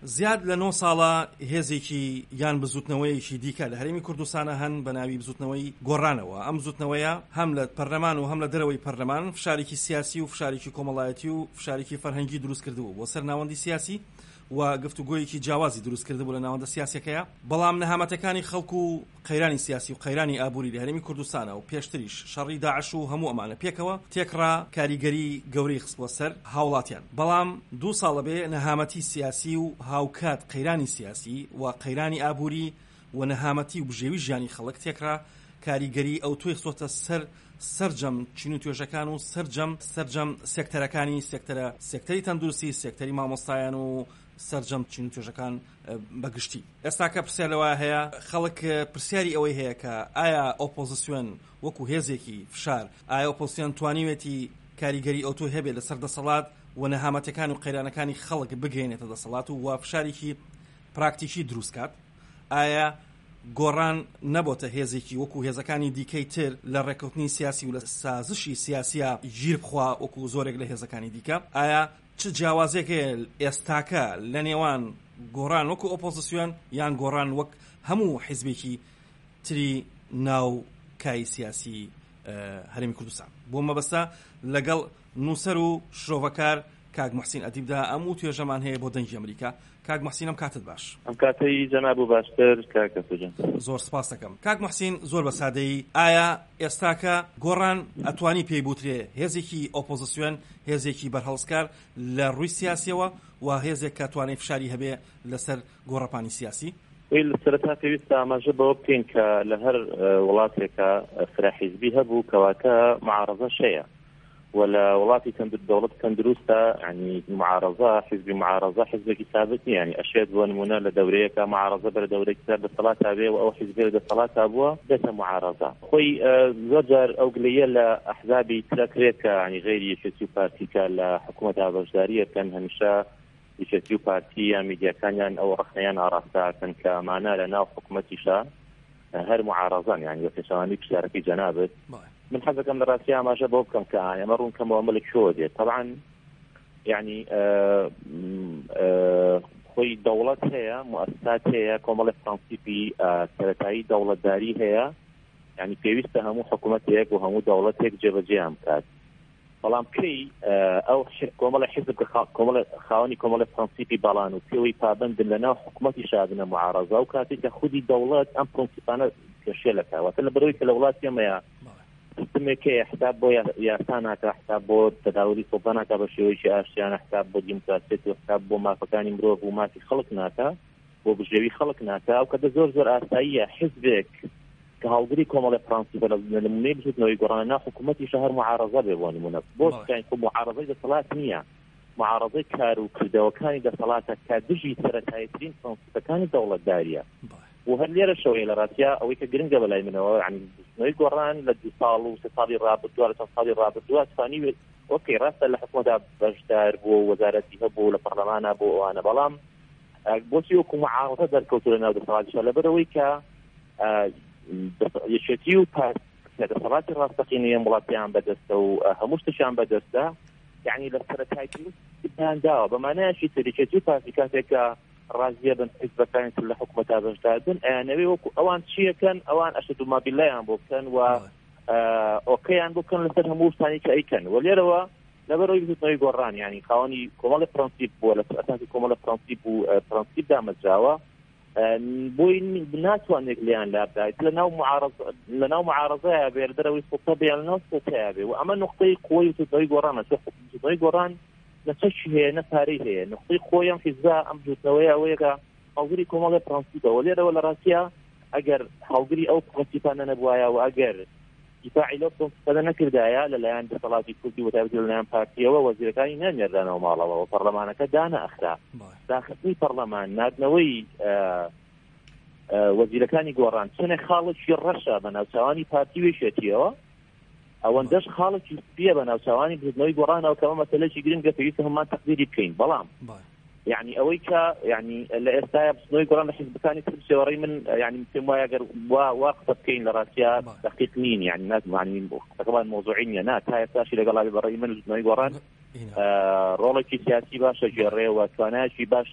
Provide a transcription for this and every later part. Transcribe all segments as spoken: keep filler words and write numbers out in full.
زیاد لە نۆ ساڵە هێزێکی یان بزوتنەوەیەکی دیکە لە هەرێمی کوردستانە هەن بە ناوی بزوتنەوەی گۆڕانەوە. ئەم بزوتنەوەیە هەم لە پەرلەمان و هەم لە دەرەوەی پەرلەمان فشارێکی سیاسی و فشارێکی کۆمەڵایەتی و فشارێکی فەرهەنگی دروست کردبوو بۆ سەر ناوەندی سیاسی و گفتوگۆیەکی جیاوازی دروست کردبوو لە ناوەندە سیاسەکەیە. بەڵام نەهامەتەکانی خەڵکو و قەیرانی سیاسی و قەیرانی ئابووری لە هەرێمی کوردستانە و پێشتریش شەڕی داعش و هەموو ئەمانە پێکەوە تێکڕا کاریگەری گەورەی خستبووە سەر هاوڵاتیان. بەڵام دوو ساڵە بێ نەهامەتی سیاسی و هاوکات قەیرانی سیاسی و قەیرانی ئابووری و نەهامەتی و بژێوی ژیانی خەڵک تێکڕا کاریگەری ئەو توی خستۆتە سەر سەرجەم چین و توێژەکان و سەرجەم سەرجەم سێکتەرەکانی سێکتەرە سێکتەری تەندروستی سێکتەری مامۆستایان و سەرجەم چین و توێژەکان بەگشتی. ئێستا کە پرسیار لەوە هەیە خەڵک پرسیاری ئەوەی هەیە کە ئایا ئۆپۆزیسیۆن وەکو هێزێکی فشار ئایا ئۆپۆزیسیۆن توانیوێتی کاریگەری ئەو توی هەبێت لەسەر دەسەڵات و نەهامەتەکان و قەیرانەکانی خەڵک بگەێنێتە دەسەڵات و وا فشارێکی پراکتیکی دروستکات. ئایا گۆڕان نەبۆتە هێزێکی وەکو هێزەکانی دیکەی تر لە ڕێکەوتنی سیاسی و لە سازشی سیاسیە گیر بخوا وەکو زۆرێک لە هێزەکانی دیکە؟ ئایا چ جیاوازێکە ئێستاکە لە نێوان گۆڕان وەکو ئۆپۆزیسیۆن یان گۆڕان وەک هەموو حیزبێکی تری ناو کای سیاسی هەرێمی کوردستان؟ بۆ مەبەستە لەگەڵ نووسەر و شرۆڤەکار کاک موحسین ئەدیبدا ئەموو توێژەمان هەیە بۆ دەنگی ئەمریکا. کاک موحسین ئەم کاتت باش. ئەم کاتەی جەناب و باشتر کاکە سوجان. زۆر سپاس دەکەم. کاک موحسین زۆر بە سادەیی ئایا ئێستاکە گۆڕان ئەتوانی پێی بوترێ هێزێکی ئۆپۆزیسیۆن هێزێکی بەرهەڵسکار لە ڕووی سیاسیەوە و هێزێک کە توانێت فشاری هەبێ لەسەر گۆڕەپانی سیاسی؟ وی لە سەرەتا پێویستە ئاماژە بەوە بکەین کە لە هەر وڵاتێکە فراحیزبی هەبوو کەواتە معارەزەش هەیە ولا وڵاتی دەوڵەت تەندروستە ینی معارەزە حیزبی معارەزە حیزبێکی ثابت نیە. ینی ئەشێت بۆ نمونە لە دەورەیەکە معارەزە بەرە دەورەیەکی تر دەسەڵاتە بێ و ئەو حیزبێ دەسەڵاتە بووە دێتە معارەزە. خۆی زۆر جار ئەو گلەیە لە ئەحزابی ترەکرێت کە ینی غەیری یەکێتی و پارتیکە لە حکوومەتە بەشداریەکەن هەمیشە یەکێتی و پارتی یان میدیاکانیان ئەو ڕەخنەیان ئاڕاستەکەن کە ئەمانە لە ناو حکوومەتیشە هەر معارەزان ینی وەکێشەوانی پشارەکەی جەنابەت. من حەزەکەم لە ڕاستی ئاماژە بۆ بکەم کە ئێمە ڕوون کەمەوە مەلک شۆ دێت. طبعا یعنی خۆی دەوڵەت هەیە موسسات هەیە کۆمەڵی پرەنسیپی سەرەتایی دەوڵەتداری هەیە یعنی پێویستە هەموو حکوومەتێک و هەموو دەوڵەتێک جێبەجێیان بکات. بەڵام کەی ئەو کۆمەڵی حیزب خاوەنی کۆمەڵی پرەنسیپی بەڵان و پێوەی پابندن لەناو حکوومەتی شابنە معارەزە و کاتی کە خودی دەوڵەت ئەم پرەنسیپانە کێشێ لەکەواتە لە بەرەوەی کە لە وڵاتی ئێمەیە سیستمێکەیە حساب بۆ یاساناکە حساب بۆ تەداولی سڵتاناکە بە شێوەیەکی ئاشتیانە حساب بۆ دیموکراسی و حساب بۆ مافەکانی مرۆڤ و مافی خەڵک ناکە بۆ بژێوی خەڵک ناکە و کە زۆر زۆر ئاساییە حیزبێک کە هەڵگری کۆمەڵی پرەنسیپە لە نمونەی بژوتنەوەی گۆڕانە حکوومەتی شەهر معارەزە بێ بۆ نمونە بۆ خۆ معارەزەی دەسەڵات نییە معارەزەی کار و کردەوەکانی دەسەڵاتە کە دژی سەرەتاییترین پرەنسیپەکانی دەوڵەتداریە. و هەر لێرە شەوەیە لە ڕاستیا ئەوەی کە گرنگە بەلای منەوە ینی بژنەوەی گۆڕان لە دو ساڵ و سێ ساڵی ڕابردووە لە چەند ساڵی ڕابردووە توانیوێت ئۆکەی ڕاستە لە حکوومەتدا بەشدار بوو وەزارەتی هەبوو لە پەرلەمانە بۆ ئەوانە بەڵام بۆچی وەکو معارەزە دەرکەوتووە لە ناو دەسەڵاتیشە لەبەرەوەی کە یەکێتی و دەسەڵاتی ڕاستەقینەیە وڵاتیان بەدەستە و هەموو شتیان بەدەستە یعنی لە سەرەتاییان داوە بەمانایەکی تریکێتی و پارتی کاتێکە ڕازیە بن حیزبەکانی تر لە حکوومەتە بەشداربن ئەیانەوێ وەکو ئەوان چیەکەن ئەوان ئەشد و مابیلایان بۆ بکەن و ئۆکەیان بۆ بکەن لەسەر هەموو شتانی کە ئەیکەن و لێرەوە لەبەرەوەی بزوتنەوەی گۆڕان ینی خاوەنی کۆمەڵی پرەنسیپ بووە لە ئەساسی کۆمەڵی پرەنسیپ و پرەنسیپ دامەزراوە بۆی ناتوانێت لیان لابدایت لەناو لەناو معارەزەیە بێ دەرەوەی سڵتە بێ لەناو سڵتەیە بێ و ئەمە نقطەی قوەی بزوتنەوەی گۆڕانە بزوتنەوەی گۆڕان نەچەشی هەیە نەپارەی هەیە نقطەی خۆی ئەم حیزبە ئەم بزوتنەوەیە ئەوەیەکە هەڵگری کۆمەڵی پرەنسیپەوە لێرەوە لە ڕاستیە ئەگەر هەڵگری ئەو پرەنسیپانە نەبوایە و ئەگەر دیفاعی لەو پرەنسیپانە نەکردایە لەلایەن دەسەڵاتی کوردی و تایبەتی لەلایەن پارتیەوە وەزیرەکانی نانێردانەوە ماڵەوە و پەرلەمانەکە دانەئەخرا داخستنی پەرلەمان نردنەوەی وەزیرەکانی گۆڕان چنە خاڵێکی ڕەشە بە ناوچاوانی پارتی وێشێتیەوە ئەوەندەش خاڵێکی سپیە بە ناوچاوانی بردنەوەی گۆڕانەوە کەمە مەسەلەیەکی گرنگە پێویستە هەمومان تەقدیری بکەین بەڵام یعنی ئەوەی کە یعنی لە ئێستاە بستنەوەی گۆڕان لە حیزبەکانی تر سێوەڕێی من یعنی پێم وایە ئەگەر وا قسە بکەین لە ڕاستیا دقیق نین یعنی ناتوانین قسەکەمان مۆزوعی نییە نا تا ئێستاشی لەگەڵ بەڕێی من بستنەوەی گۆڕان ڕۆڵێکی سیاسی باشە ژێڕێ و توانایکی باش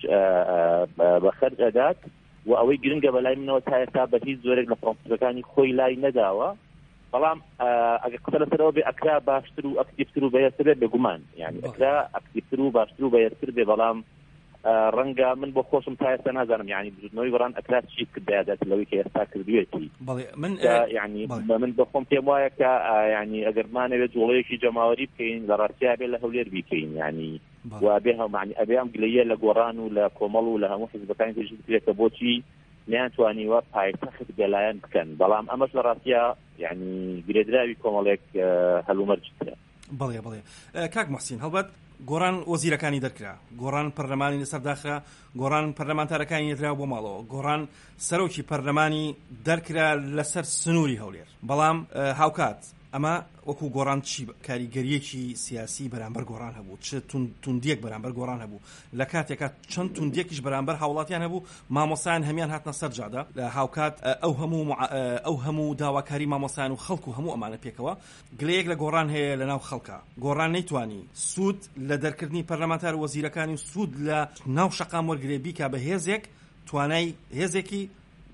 بەخەرج ئەدات و ئەوەی گرنگە بەلای منەوە تا ئێستا بە هیچ زۆرێک لە پرۆسەکانی خۆی لای نەداوە بەڵام ئەگەر قسە لەسەرەوە بێ ئەکرا باشتر و ئەکتیڤتر و بەهێزتر بێ بێگومان یعنی ئەکرا ئەکتیڤتر و باشتر و بەهێزتر بێ بەڵام ڕەنگە من بۆ خۆشم تا ئێستا نازانم یعنی بزودنەوەی گۆڕان ئەکرا چی کردایدات لەوەی کە ئێستا کردوێتی من یعنی من بە خۆم پێم وایە کە یعنی ئەگەر مانەوێت جوڵەیەکی جەماوەری بکەین لە ڕاستیا بێ لە هەولێر بیکەین یعنی وابێ هەمانی ئەبێ ئەم گلەیە لە گۆڕان و لە کۆمەڵ و لە هەموو حیزبەکانی ترش بکرێتە بۆچی نیانتوانیوە پایتەخت گەلایەن بکەن بەڵام ئەمەش لە ڕاستیا یعنی گرێدراوی کۆمەڵێک هەلومەرجترە. بەڵێ بڵێ کاک محسین هەڵبەت گۆڕان وەزیرەکانی دەرکرا، گۆڕان پەرلەمانی لەسەر داخرا، گۆڕان پەرلەمانتارەکانی نێدرا بۆ ماڵەوە، گۆڕان سەرۆکی پەرلەمانی دەرکرا لەسەر سنووری هەولێر. بەڵام هاوکات ئەمە وەکو گۆڕان چی کاریگەریەکی سیاسی بەرامبەر گۆڕان هەبوو، چ توندیەک بەرامبەر گۆڕان هەبوو، لە کاتێکا چەند توندیەکیش بەرامبەر هاوڵاتیان هەبوو، مامۆسایان هەمیان هاتنە سەر جادا لە هاوکات ئەو هەموو ئەو هەموو داواکاری مامۆسایان و خەڵک و هەموو ئەمانە پێکەوە گلەیەک لە گۆڕان هەیە لە ناو خەڵکە. گۆڕان نەیتوانی سوود لە دەرکردنی پەرلەمانتار و وەزیرەکانی و سوود لە ناو شەقام وەرگرێ بیکا بە هێزێک توانای هێزێکی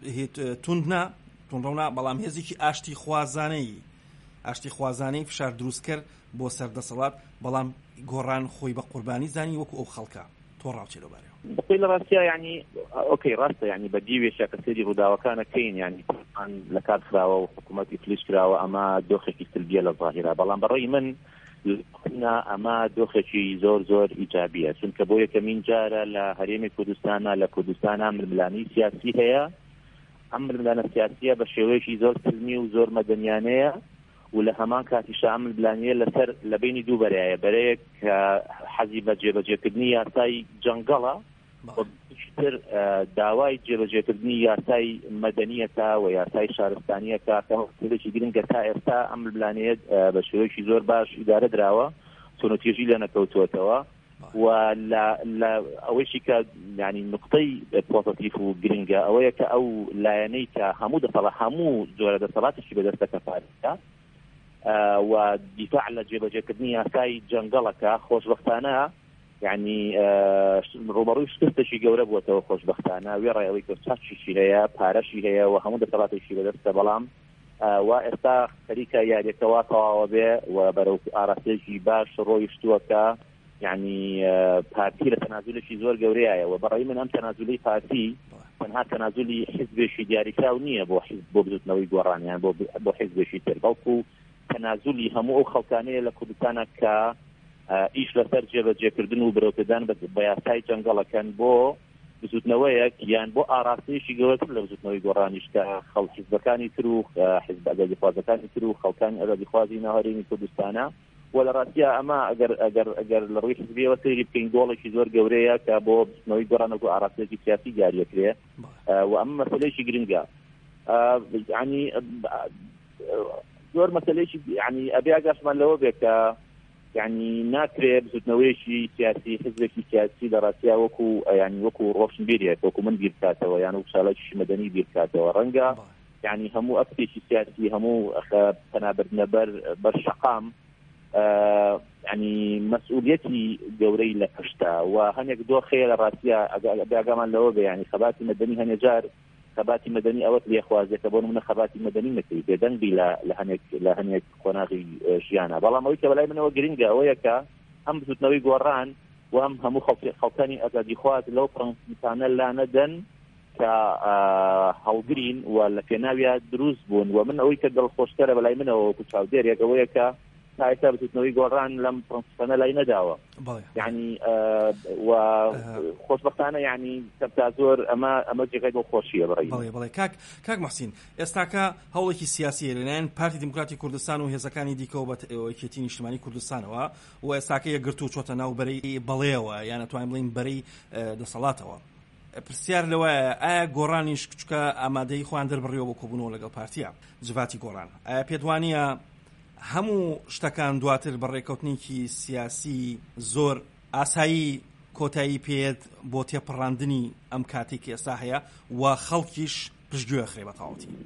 توندنا توندڕەونا بەڵام هێزێکی ئاشتی خوازانەی ئاشتی خوازانەی فشار دروست کرد بۆ سەردەسەڵات بەڵام گۆڕان خۆی بە قوربانی زانی وەکو ئەو خەڵکە. تۆ ڕاوچێ لەبارەوە بقي لراسيا يعني اوكي راسته يعني بديوي شكل سيدي وداوا كان كاين يعني طبعا لكاد خراوه وحكومات فليش خراوه اما دوخي سلبيه للظاهره بلان بري من قلنا اما دوخي زور زور ايجابيه چونکە بۆ یەکەمین جارە لە هەرێمی کوردستانە لە کوردستان ململانی سیاسی هەیە ئەم ململانە سیاسیە بە شێوەیەکی زۆر سلمی و زۆر مەدەنیانەیە و لە هەمان کاتیش ئەم ململانیە لەسەر لە بینی دوو بەرایە بەرەیەک حەزی بە جێبەجێکردنی یاسای جەنگەڵە تر داوای جێبەجێکردنی یاسای مەدەنیەتە و یاسای شارستانیەکە کەمەێکی گرنگە تا ئێستا ئەم ململانەیە بە شێوەیەکی زۆر باش ئیدارە دراوە تۆنەتێژی لە نەکەوتوەتەوە و لە ئەوەیشی کە ینی نقطەی پۆزیتیڤ و گرنگە ئەوەیە کە ئەو لایەنەی کە هەموو دەسەڵات هەموو جۆرە دەسەڵاتێکی بەدەستەکە پارێزکە و دیفاع لە جێبەجێکردنی یاسای جەنگەڵەکە خۆشبەختانە یعنی ڕوبەڕووی شتێکی گەورە بووەتەوە خۆشبەختانە وێڕای ئەوەی کە چاچیشی هەیە پارەشی هەیە و هەموو دەسەڵاتێکی بەدەستە بەڵام و ئێستا خەریکە یاریەکەوە تەواوە بێ و بەرەو ئاراستێکی باش ڕۆیشتووەکە یعنی پارتی لە تەنازولێکی زۆر گەورەیە و بەڕای من ئەم تەنازولی پارتی تەنها تەنازولی حیزبێکی دیاریکراو نییە بۆ حیزب بۆ بزوتنەوەی گۆڕانیان بۆ حیزبێکی تر بەڵکو تەنازولی هەموو ئەو خەڵکانەیە لە کوردستانە کە ئیش لەسەر جێبەجێکردن و برەوتدان بە یاسای جەنگەڵەکەن بۆ بزوتنەوەیەک یان بۆ ئاراستەیەکی گەورەتر لە بزوتنەوەی گۆڕانیش کە خەڵک حیزبەکانی تر و حیزب ئەزادیخوازەکانی تر و خەڵکانی ئەزادیخوازی ناوەڕێنی کوردستانە و لە ڕاستیا ئەمە ئەگەر ئەگەر ئەگەر لە ڕووی حیزبیەوە سەیری بکەین دۆڵێکی زۆر گەورەیە کە بۆ بزوتنەوەی گۆڕانەوە و ئاراستەیەکی سیاسی دیاریەکرێ و ئەمە مەسەلەیەکی گرنگە یعنی زۆر مەسەلەیەکی یعنی ئەبێ ئاگاشمان لەوە بێت کە یعنی ناکرێت بزوتنەوەیەکی سیاسی حزبێکی سیاسی لە ڕاستیا وەکو یعنی وەکو ڕۆشنبیریەک وەکو من بیر بکاتەوە یان وەکو ساڵێکی مەدەنی بیر بکاتەوە ڕەنگە یعنی هەموو ئەکتێکی سیاسی هەموو پەنابردنە بەر بەر شەقام یعنی مەسئولیەتی گەورەی لە پشتە و هەنێک دۆخەیە لە ڕاستیا ئاگامان لەوە بێ یعنی خەباتی مەدەنی هەنێ جار خەباتی مەدەنی ئەوەت لێخوازێکە بۆ نمونە خەباتی مەدەنی نەکەی بێدەنگی لە هەنێک لە هەنێک قۆناغی ژیانە بەڵام ئەوەی کە بەلای منەوە گرنگە ئەوەیە کە ئەم بزوتنەوەی گۆڕان و ئەم هەموو خەڵکانی ئازادیخواز لەو پرەنسیپانە لا نەدەن کە هەڵگرین و لە پێناویە دروست بوون و من ئەوەی کە دڵخۆشکەرە بەلای منەوە وەکو چاودێرێک ئەوەیە کە تا ئێستا بزوتنەوەی گۆڕان لەم پرەنسیپانە لای نەداوە یعنی و خۆشبەختانە یعنی کەپتا زۆر ئەمە ئەمە جێگای بۆ خۆشیە بڕی بەڵێ بەڵێ کاک کاک محسین ئێستاکە هەوڵێکی سیاسیە لەلایەن پارتی دیموکراتی کوردستان و هێزەکانی دیکە و بە یەکێتی نیشتیمانی کوردستانەوە و ئێستاکە یەکگرتوو چۆتە ناو بەرەی بەڵێەوە یان ئەتوانین بڵین بەرەی دەسەڵاتەوە پرسیار لەوەیە ئایا گۆڕانیش کچکە ئامادەی خۆیان دەربڕیەوە بۆ کۆبوونەوە لەگەڵ پارتیە جواتی گۆڕان ئایا پێت وانییە هەموو شتەکان دواتر بەڕێکەوتنێکی سیاسی زۆر ئاسایی کۆتایی پێت بۆ تێپەڕاندنی ئەم کاتێکی ئێستا هەیە و خەڵکیش پشتگوێ خرێ بە تەواوەتی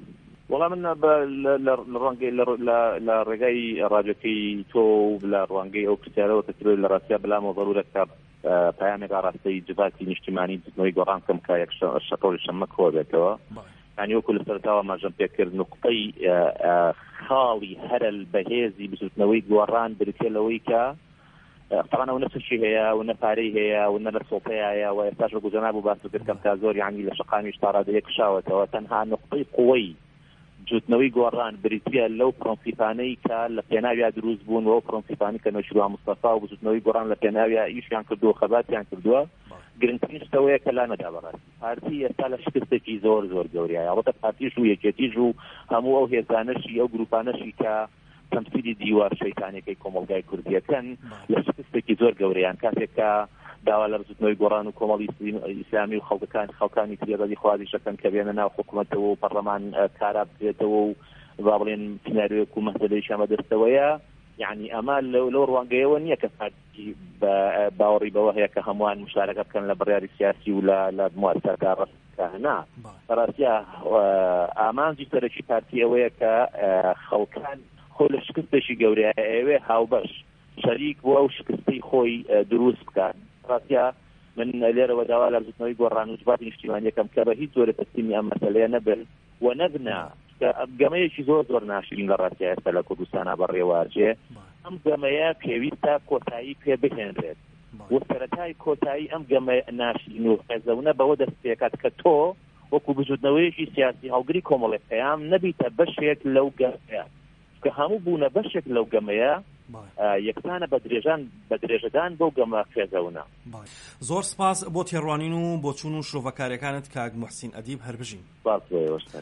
وڵام من لە ڕوانگەی لە ڕێگای ڕادیۆکەی تۆ لە ڕوانگەی ئەو پرسیارەوە کەترۆی لە ڕاستیا بلامەوە ضرورە کە پەیامێک ڕاستەی جڤاتی نیشتیمانی دنەوەی گۆڕان کەم کە یەک شەڕۆژ شەمە کۆ بێتەوە یعنی وەکو لە سەرتاوە ماژەم پێکرد نقطەی خاڵی هەرە بەهێزی بسووتنەوەی گۆڕان بریتێ لەوەی کە طبعا ئەو نەسشی هەیە و نەپارەی هەیە و نە لە سۆپەیە و ئێستاش گوزەنا بوو باس کردکەم تا زۆر یعنی لە شقامیش تا ڕادەیە کشاوەتەوە تەنها نقطەی قوەی جوتنەوەی گۆڕان بریتە لەو پرۆنسیپانەی کە لە پێناویا دروست بوون و پرۆنسیپانی کە نەشروع مستەفا و جوتنەوەی گۆڕان لە پێناویا ئیشیان کردووە خەباتیان کردووە گرنگترین شتەوەیە کە لا نەدا بەڕاستی پارتی ئێستا لە شکستێکی زۆر زۆر گەورەیە ئەڵبەتە پارتیش و یەکێتیش و هەموو ئەو هێزانەشی ئەو گروپانەشی کە تەمسیلی دیوار شەیتانەکەی کۆمەڵگای کوردیەکەن لە شکستێکی زۆر گەورەیان کاتێک کە داوا لە بزوتنەوەی گۆڕان و کۆمەڵی ئیسلامی و خەڵکەکان خەڵکانی تریێدەی خوازی شەکەن کە بێنە ناو حکوومەتەوە و پەرلەمان کارا بکرێتەوە و با بڵێن سیناریۆیەک و مەسەلەی شەمە دەستەوەیە یعنی ئەمە لەو ڕوانگەیەوە نییە کە پارتی باوەڕی بەوە هەیە کە هەمووان مشارەکە بکەن لە بڕیاری سیاسی و لە موارسەکە ڕستکەنا بەڕاستیە ئامانجی سەرەکی پارتی ئەوەیە کە خەڵکان خۆ لە شکستێکی گەورەیە ئەوێ هاوبەش شەریک بۆ ئەو شکستی خۆی دروست بکات ڕاستیە من لێرەوە داوا لە بزوتنەوەی گۆڕان و جباتی نیشتیمانی یەکەم کە بە هیچ جۆرە تەسلیمی ئەم مەسەلەیە نەبن و نەبنە گەمەیەکی زۆر زۆر ناشرین لە ڕاستیە ئێستا لە کوردستانە بەڕێوەچێ ئەم گەمەیە پێویستە کۆتایی پێ بهێنرێت و سەرەتای کۆتایی ئەم گەمە ناشرین و خێزەونە بەوە دەست پێکات کە تۆ وەکو بزوتنەوەیەکی سیاسی هەڵگری کۆمەڵی پەیام نەبیتە بەشێک لەو گەمەیە کە هەموو بوونە بەشێک لەو گەمەیە یەکسانە بە درێژان بە درێژەدان بەو گەمە خێزەونە. زۆر سپاس بۆ تێڕوانین و بۆ چوون و شرۆڤەکاریەکانت کاک موحسین ئەدیب هەربژین.